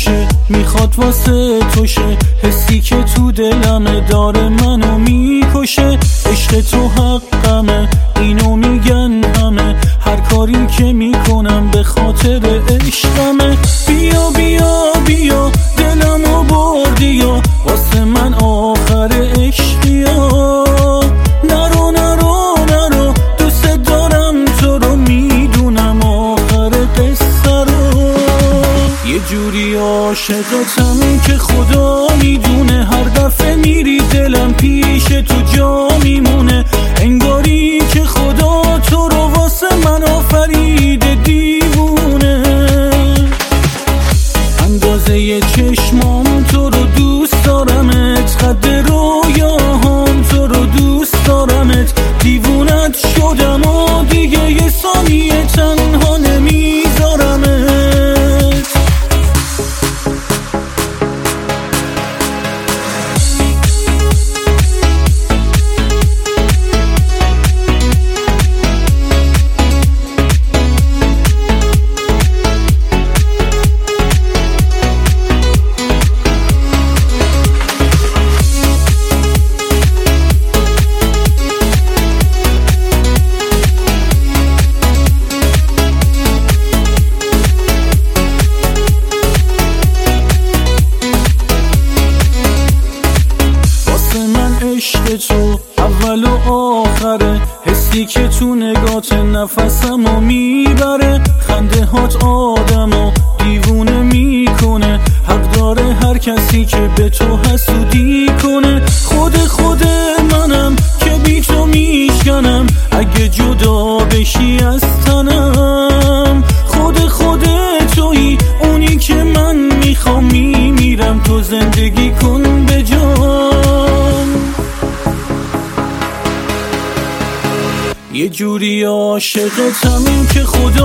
خوشه، میخواد واسه توشه، حسی که تو دلمه داره منو میکشه. عشق تو حقمه، اینو میگن همه، هر کاری که میکنم به خاطر عشقمه. بیا بیا بیا دلمو بردی یا واسه من آخر عشقیا. نرو نرو نرو دوست دارم تو رو، میدونم آخر قصه رو. یه جوری عاشقتم که خدا میدونه، هر دفعه میری دلم پیش تو جا میمونه. انگاری که خدا تو رو واسه من آفریده دیوونه. اندازه چشمام تو رو دوست دارمت، قد رویاهام تو رو دوست دارمت. دیوونت شدم و دیگه یه ثانیه تنها نمیذارمت. عشق تو اول و آخره، حسی که تو نگات نفسمو میبره. خنده هات آدمو دیوونه میکنه، حق داره هر کسی که به تو حسودی کنه. خود منم که بی تو میشکنم، اگه جدا بشی از تنم. خود تویی اونی که من میخوام، میمیرم تو زندگی کن به جان. یه جوری عاشقتم که خدا